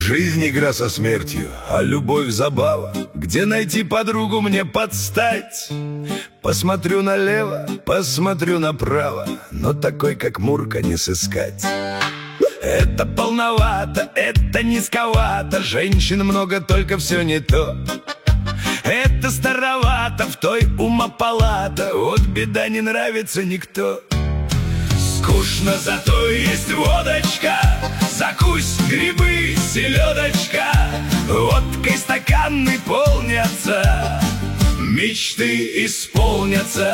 Жизнь игра со смертью, а любовь забава. Где найти подругу мне подстать? Посмотрю налево, посмотрю направо, но такой, как Мурка, не сыскать. Это полновато, это низковато, женщин много, только все не то. Это старовато, в той ума палата, вот беда, не нравится никто. Скучно, зато есть водочка, закусь, грибы, селедочка. Водкой стаканы полнятся, мечты исполнятся.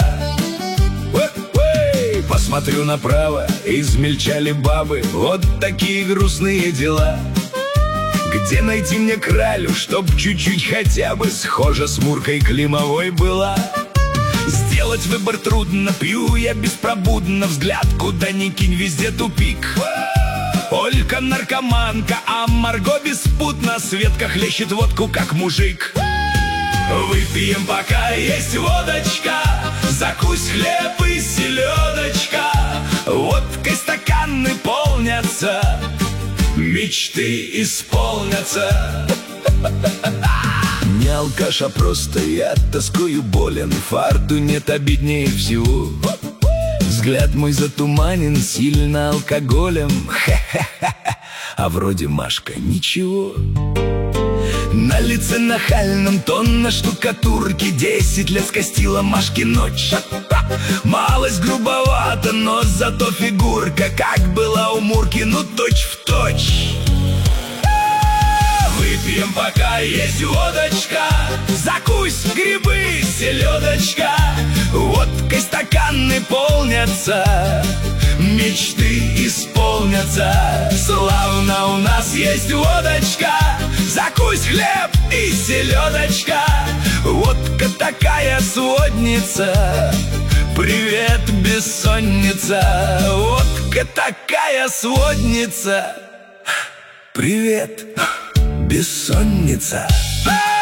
Посмотрю направо, измельчали бабы, вот такие грустные дела. Где найти мне кралю, чтоб чуть-чуть хотя бы схожа с Муркой Климовой была? Сделать выбор трудно, пью я беспробудно, взгляд куда ни кинь, везде тупик. Олька наркоманка, а Марго беспутно, Светка хлещет водку, как мужик. Выпьем, пока есть водочка, закусь, хлеб и селедочка. Водкой стаканы полнятся, мечты исполнятся. Не алкаш, а просто я тоскую болен, фарту нет, обиднее всего. Взгляд мой затуманен сильно алкоголем. А вроде Машка ничего. На лице нахальном тонна штукатурки, 10 лет скостила Машке ночь. Малость грубовата, но зато фигурка как была у Мурки, ну точь-в-точь. Выпьем, пока есть водочка, закусь, грибы, селедочка. Водкой стаканы полнятся, мечты исполнятся. Славно, у нас есть водочка, закусь, хлеб и селедочка. Водка такая сводница, привет, бессонница. Водка такая сводница, привет, бессонница.